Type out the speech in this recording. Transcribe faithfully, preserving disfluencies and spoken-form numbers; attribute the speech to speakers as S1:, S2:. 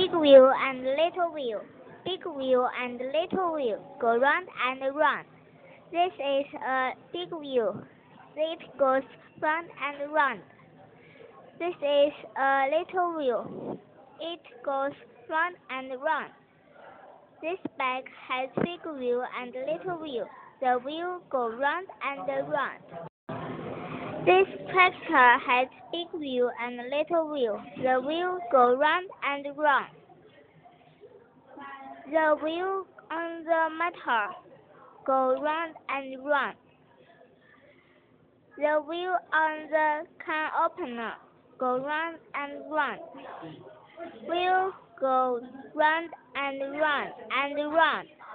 S1: Big wheel and little wheel. Big wheel and little wheel go round and round. This is a big wheel. It goes round and round. This is a little wheel. It goes round and round. This bag has big wheel and little wheel. The wheel go round and round. This tractor has big wheel and little wheel. The wheel go round and round. The wheel on the motor go round and round. The wheel on the can opener go round and round. Wheel go round and round and round.